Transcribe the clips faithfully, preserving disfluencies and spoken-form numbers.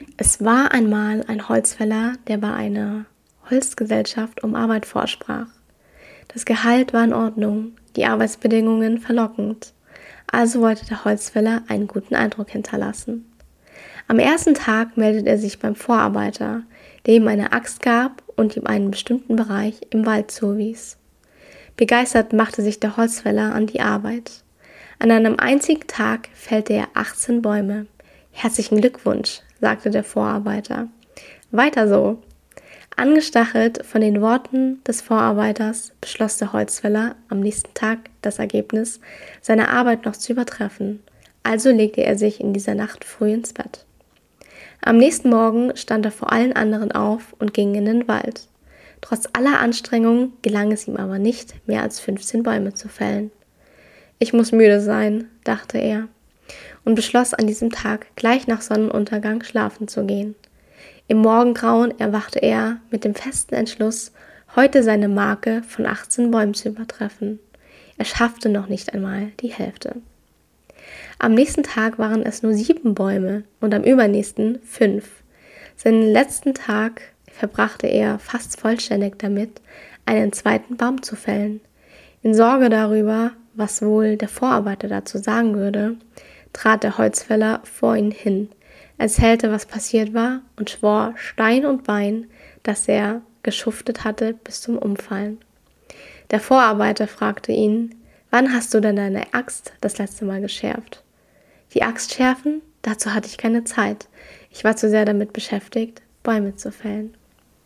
Es war einmal ein Holzfäller, der bei einer Holzgesellschaft um Arbeit vorsprach. Das Gehalt war in Ordnung, die Arbeitsbedingungen verlockend. Also wollte der Holzfäller einen guten Eindruck hinterlassen. Am ersten Tag meldet er sich beim Vorarbeiter, der ihm eine Axt gab und ihm einen bestimmten Bereich im Wald zuwies. Begeistert machte sich der Holzfäller an die Arbeit. An einem einzigen Tag fällte er achtzehn Bäume. Herzlichen Glückwunsch, sagte der Vorarbeiter. Weiter so. Angestachelt von den Worten des Vorarbeiters beschloss der Holzfäller, am nächsten Tag das Ergebnis seiner Arbeit noch zu übertreffen. Also legte er sich in dieser Nacht früh ins Bett. Am nächsten Morgen stand er vor allen anderen auf und ging in den Wald. Trotz aller Anstrengungen gelang es ihm aber nicht, mehr als fünfzehn Bäume zu fällen. Ich muss müde sein, dachte er, und beschloss an diesem Tag gleich nach Sonnenuntergang schlafen zu gehen. Im Morgengrauen erwachte er mit dem festen Entschluss, heute seine Marke von achtzehn Bäumen zu übertreffen. Er schaffte noch nicht einmal die Hälfte. Am nächsten Tag waren es nur sieben Bäume und am übernächsten fünf. Seinen letzten Tag verbrachte er fast vollständig damit, einen zweiten Baum zu fällen. In Sorge darüber, was wohl der Vorarbeiter dazu sagen würde, trat der Holzfäller vor ihn hin, erzählte, was passiert war und schwor Stein und Bein, dass er geschuftet hatte bis zum Umfallen. Der Vorarbeiter fragte ihn, wann hast du denn deine Axt das letzte Mal geschärft? Die Axt schärfen? Dazu hatte ich keine Zeit. Ich war zu sehr damit beschäftigt, Bäume zu fällen.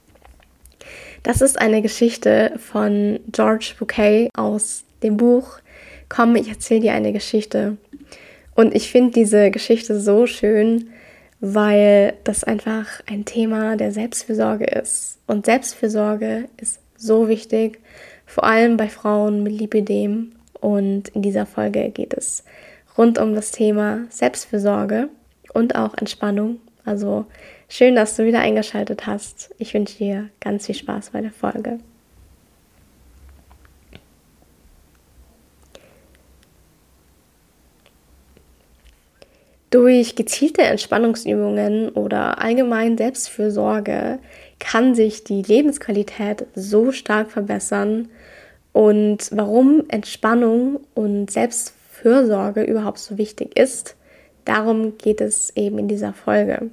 Das ist eine Geschichte von George Bouquet aus dem Buch Komm, ich erzähle dir eine Geschichte. Und ich finde diese Geschichte so schön, weil das einfach ein Thema der Selbstfürsorge ist. Und Selbstfürsorge ist so wichtig, vor allem bei Frauen mit Lipödem. Und in dieser Folge geht es rund um das Thema Selbstfürsorge und auch Entspannung. Also schön, dass du wieder eingeschaltet hast. Ich wünsche dir ganz viel Spaß bei der Folge. Durch gezielte Entspannungsübungen oder allgemein Selbstfürsorge kann sich die Lebensqualität so stark verbessern. Und warum Entspannung und Selbstfürsorge überhaupt so wichtig ist, darum geht es eben in dieser Folge.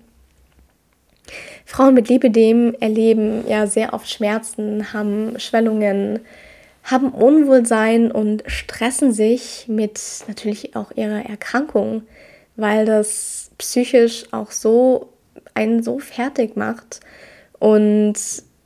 Frauen mit Lipödem erleben ja sehr oft Schmerzen, haben Schwellungen, haben Unwohlsein und stressen sich mit natürlich auch ihrer Erkrankung, weil das psychisch auch so einen so fertig macht. Und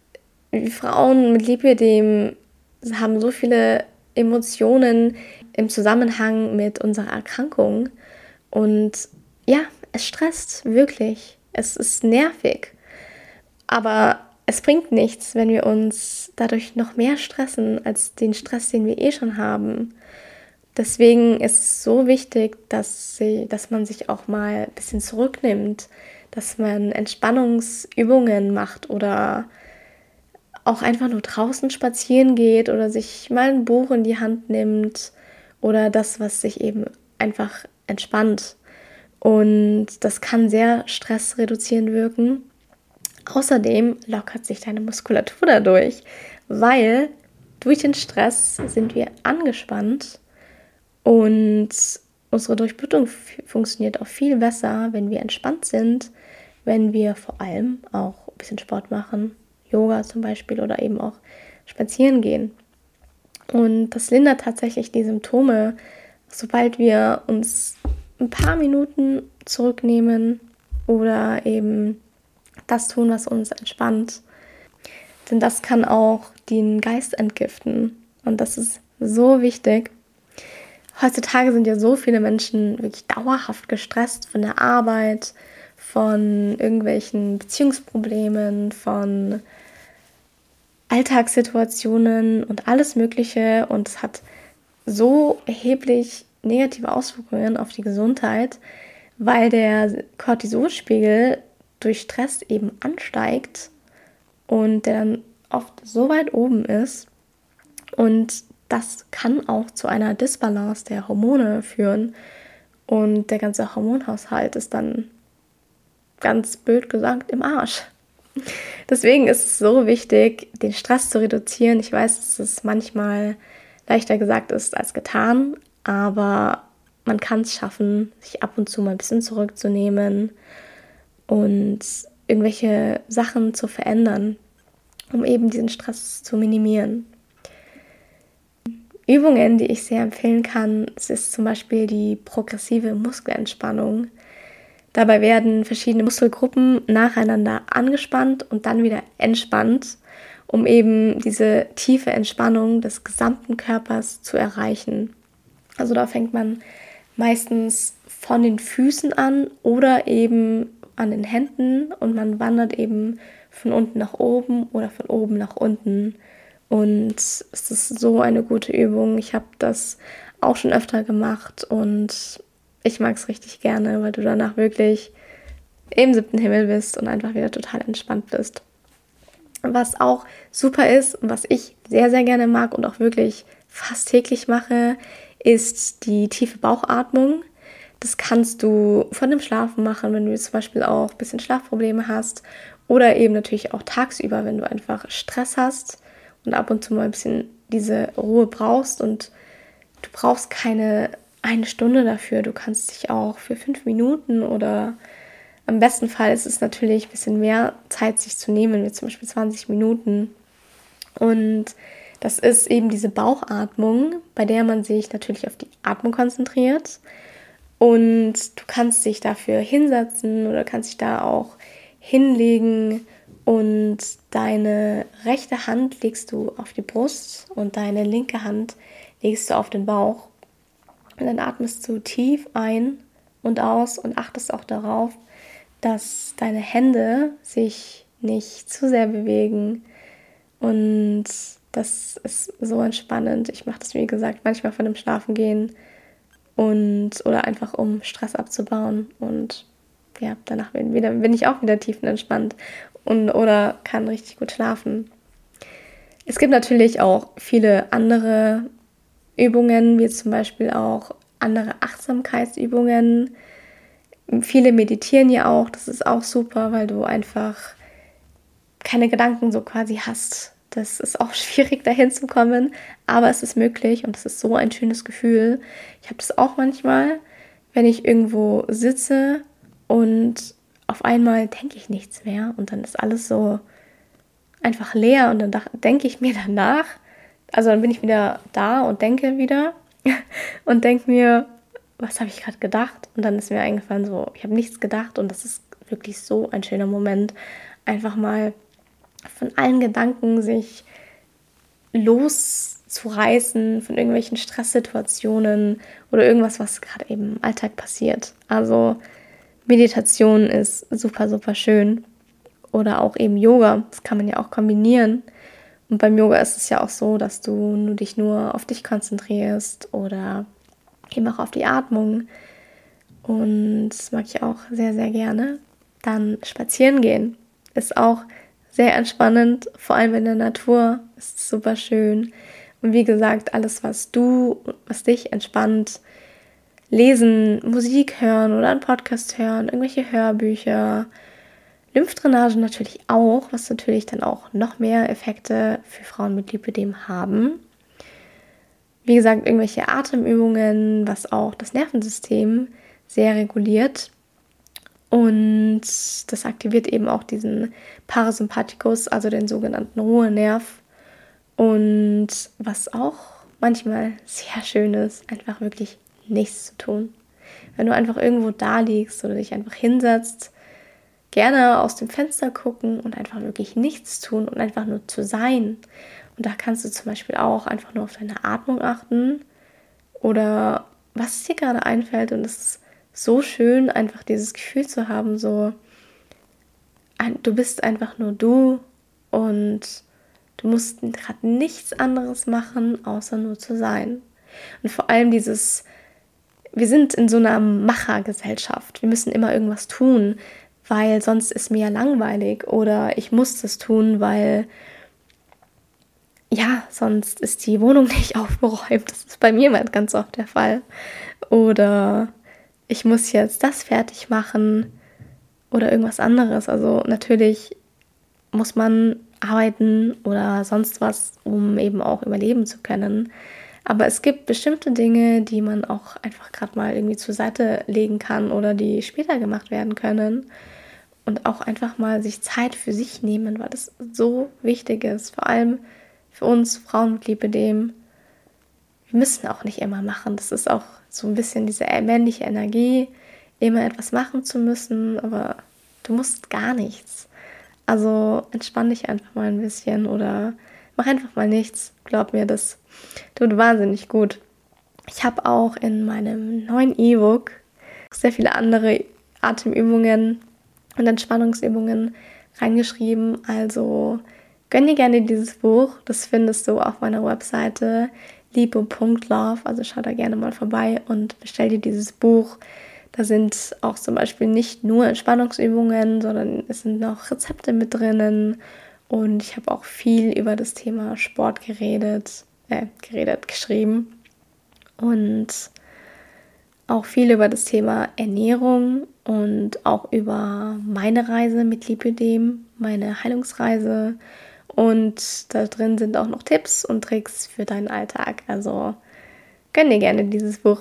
Frauen mit Lipödem haben so viele Emotionen im Zusammenhang mit unserer Erkrankung. Und ja, es stresst wirklich. Es ist nervig. Aber es bringt nichts, wenn wir uns dadurch noch mehr stressen als den Stress, den wir eh schon haben. Deswegen ist es so wichtig, dass, sie, dass man sich auch mal ein bisschen zurücknimmt, dass man Entspannungsübungen macht oder auch einfach nur draußen spazieren geht oder sich mal ein Buch in die Hand nimmt oder das, was sich eben einfach entspannt. Und das kann sehr stressreduzierend wirken. Außerdem lockert sich deine Muskulatur dadurch, weil durch den Stress sind wir angespannt. Und unsere Durchblutung f- funktioniert auch viel besser, wenn wir entspannt sind, wenn wir vor allem auch ein bisschen Sport machen, Yoga zum Beispiel oder eben auch spazieren gehen. Und das lindert tatsächlich die Symptome, sobald wir uns ein paar Minuten zurücknehmen oder eben das tun, was uns entspannt. Denn das kann auch den Geist entgiften. Und das ist so wichtig. Heutzutage sind ja so viele Menschen wirklich dauerhaft gestresst von der Arbeit, von irgendwelchen Beziehungsproblemen, von Alltagssituationen und alles Mögliche. Und es hat so erheblich negative Auswirkungen auf die Gesundheit, weil der Cortisolspiegel durch Stress eben ansteigt und der dann oft so weit oben ist. Und das kann auch zu einer Disbalance der Hormone führen und der ganze Hormonhaushalt ist dann ganz blöd gesagt im Arsch. Deswegen ist es so wichtig, den Stress zu reduzieren. Ich weiß, dass es manchmal leichter gesagt ist als getan, aber man kann es schaffen, sich ab und zu mal ein bisschen zurückzunehmen und irgendwelche Sachen zu verändern, um eben diesen Stress zu minimieren. Übungen, die ich sehr empfehlen kann, es ist zum Beispiel die progressive Muskelentspannung. Dabei werden verschiedene Muskelgruppen nacheinander angespannt und dann wieder entspannt, um eben diese tiefe Entspannung des gesamten Körpers zu erreichen. Also da fängt man meistens von den Füßen an oder eben an den Händen und man wandert eben von unten nach oben oder von oben nach unten. Und es ist so eine gute Übung. Ich habe das auch schon öfter gemacht und ich mag es richtig gerne, weil du danach wirklich im siebten Himmel bist und einfach wieder total entspannt bist. Was auch super ist und was ich sehr, sehr gerne mag und auch wirklich fast täglich mache, ist die tiefe Bauchatmung. Das kannst du von dem Schlafen machen, wenn du zum Beispiel auch ein bisschen Schlafprobleme hast oder eben natürlich auch tagsüber, wenn du einfach Stress hast und ab und zu mal ein bisschen diese Ruhe brauchst und du brauchst keine eine Stunde dafür. Du kannst dich auch für fünf Minuten oder am besten Fall ist es natürlich ein bisschen mehr Zeit sich zu nehmen, wie zum Beispiel zwanzig Minuten. Und das ist eben diese Bauchatmung, bei der man sich natürlich auf die Atmung konzentriert. Und du kannst dich dafür hinsetzen oder kannst dich da auch hinlegen und deine rechte Hand legst du auf die Brust und deine linke Hand legst du auf den Bauch. Und dann atmest du tief ein und aus und achtest auch darauf, dass deine Hände sich nicht zu sehr bewegen. Und das ist so entspannend. Ich mache das, wie gesagt, manchmal von dem Schlafengehen und oder einfach um Stress abzubauen. Und ja, danach bin, wieder, bin ich auch wieder tiefenentspannt und oder kann richtig gut schlafen. Es gibt natürlich auch viele andere Übungen, wie zum Beispiel auch andere Achtsamkeitsübungen. Viele meditieren ja auch, das ist auch super, weil du einfach keine Gedanken so quasi hast. Das ist auch schwierig, dahin zu kommen, aber es ist möglich und es ist so ein schönes Gefühl. Ich habe das auch manchmal, wenn ich irgendwo sitze und auf einmal denke ich nichts mehr und dann ist alles so einfach leer und dann denke ich mir danach, also dann bin ich wieder da und denke wieder und denke mir, was habe ich gerade gedacht? Und dann ist mir eingefallen, so, ich habe nichts gedacht und das ist wirklich so ein schöner Moment, einfach mal von allen Gedanken sich loszureißen, von irgendwelchen Stresssituationen oder irgendwas, was gerade eben im Alltag passiert. Also Meditation ist super, super schön. Oder auch eben Yoga, das kann man ja auch kombinieren. Und beim Yoga ist es ja auch so, dass du nur dich nur auf dich konzentrierst oder eben auch auf die Atmung. Und das mag ich auch sehr, sehr gerne. Dann spazieren gehen ist auch sehr entspannend, vor allem in der Natur ist es super schön. Und wie gesagt, alles, was du, was dich entspannt, lesen, Musik hören oder einen Podcast hören, irgendwelche Hörbücher, Lymphdrainage natürlich auch, was natürlich dann auch noch mehr Effekte für Frauen mit Lipödem haben. Wie gesagt, irgendwelche Atemübungen, was auch das Nervensystem sehr reguliert. Und das aktiviert eben auch diesen Parasympathikus, also den sogenannten Ruhenerv. Und was auch manchmal sehr schön ist, einfach wirklich nichts zu tun. Wenn du einfach irgendwo da liegst oder dich einfach hinsetzt, gerne aus dem Fenster gucken und einfach wirklich nichts tun und einfach nur zu sein. Und da kannst du zum Beispiel auch einfach nur auf deine Atmung achten oder was dir gerade einfällt. Und es ist so schön, einfach dieses Gefühl zu haben, so, du bist einfach nur du und du musst gerade nichts anderes machen, außer nur zu sein. Und vor allem dieses, wir sind in so einer Machergesellschaft. Wir müssen immer irgendwas tun, weil sonst ist mir ja langweilig oder ich muss das tun, weil ja, sonst ist die Wohnung nicht aufgeräumt. Das ist bei mir mal ganz oft der Fall. Oder ich muss jetzt das fertig machen oder irgendwas anderes. Also natürlich muss man arbeiten oder sonst was, um eben auch überleben zu können. Aber es gibt bestimmte Dinge, die man auch einfach gerade mal irgendwie zur Seite legen kann oder die später gemacht werden können. Und auch einfach mal sich Zeit für sich nehmen, weil das so wichtig ist. Vor allem für uns Frauen mit Lipödem. Wir müssen auch nicht immer machen. Das ist auch so ein bisschen diese männliche Energie, immer etwas machen zu müssen, aber du musst gar nichts. Also entspann dich einfach mal ein bisschen oder mach einfach mal nichts. Glaub mir, das tut wahnsinnig gut. Ich habe auch in meinem neuen E-Book sehr viele andere Atemübungen und Entspannungsübungen reingeschrieben. Also gönn dir gerne dieses Buch. Das findest du auf meiner Webseite lipo punkt love. Also schau da gerne mal vorbei und bestell dir dieses Buch. Da sind auch zum Beispiel nicht nur Entspannungsübungen, sondern es sind noch Rezepte mit drinnen. Und ich habe auch viel über das Thema Sport geredet, äh, geredet, geschrieben. Und auch viel über das Thema Ernährung und auch über meine Reise mit Lipödem, meine Heilungsreise. Und da drin sind auch noch Tipps und Tricks für deinen Alltag. Also gönn dir gerne dieses Buch.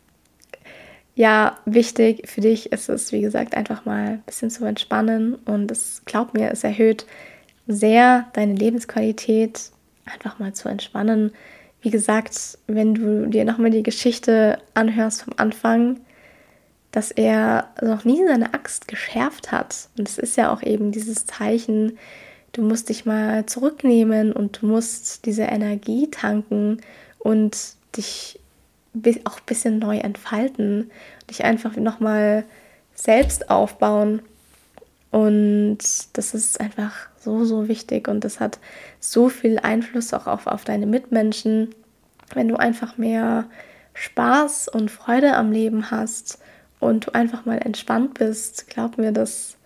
Ja, wichtig für dich ist es, wie gesagt, einfach mal ein bisschen zu entspannen. Und es, glaub mir, es erhöht sehr deine Lebensqualität, einfach mal zu entspannen. Wie gesagt, wenn du dir nochmal die Geschichte anhörst vom Anfang, dass er noch nie seine Axt geschärft hat. Und es ist ja auch eben dieses Zeichen, du musst dich mal zurücknehmen und du musst diese Energie tanken und dich auch ein bisschen neu entfalten, dich einfach nochmal selbst aufbauen. Und das ist einfach so, so wichtig und das hat so viel Einfluss auch auf, auf deine Mitmenschen. Wenn du einfach mehr Spaß und Freude am Leben hast und du einfach mal entspannt bist, glaub mir, das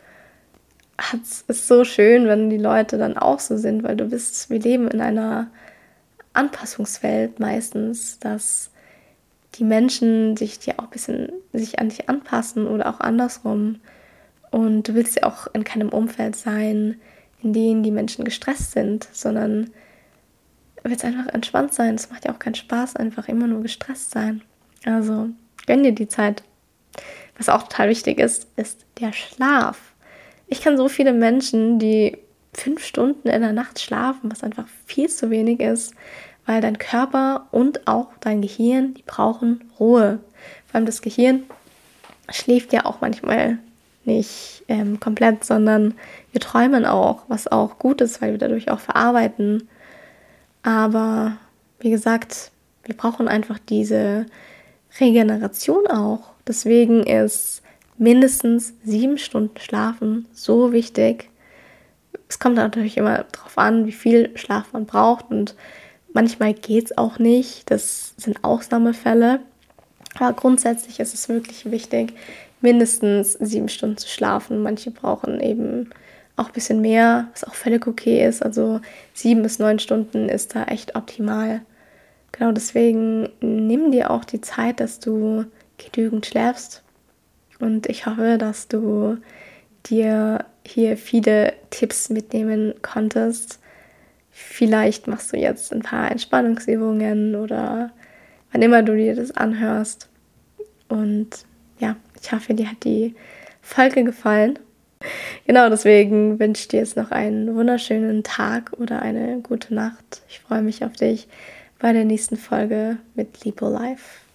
ist so schön, wenn die Leute dann auch so sind, weil du bist, wir leben in einer Anpassungswelt meistens, dass die Menschen sich dir auch ein bisschen sich an dich anpassen oder auch andersrum. Und du willst ja auch in keinem Umfeld sein, in dem die Menschen gestresst sind, sondern willst einfach entspannt sein. Es macht ja auch keinen Spaß, einfach immer nur gestresst sein. Also gönn dir die Zeit. Was auch total wichtig ist, ist der Schlaf. Ich kenne so viele Menschen, die fünf Stunden in der Nacht schlafen, was einfach viel zu wenig ist, weil dein Körper und auch dein Gehirn, die brauchen Ruhe. Vor allem das Gehirn schläft ja auch manchmal nicht ähm, komplett, sondern wir träumen auch, was auch gut ist, weil wir dadurch auch verarbeiten. Aber wie gesagt, wir brauchen einfach diese Regeneration auch. Deswegen ist mindestens sieben Stunden Schlafen so wichtig. Es kommt natürlich immer darauf an, wie viel Schlaf man braucht und manchmal geht es auch nicht. Das sind Ausnahmefälle. Aber grundsätzlich ist es wirklich wichtig, mindestens sieben Stunden zu schlafen. Manche brauchen eben auch ein bisschen mehr, was auch völlig okay ist. Also sieben bis neun Stunden ist da echt optimal. Genau deswegen nimm dir auch die Zeit, dass du genügend schläfst. Und ich hoffe, dass du dir hier viele Tipps mitnehmen konntest. Vielleicht machst du jetzt ein paar Entspannungsübungen oder wann immer du dir das anhörst. Und ja, ich hoffe, dir hat die Folge gefallen. Genau, deswegen wünsche ich dir jetzt noch einen wunderschönen Tag oder eine gute Nacht. Ich freue mich auf dich bei der nächsten Folge mit Lipo Life.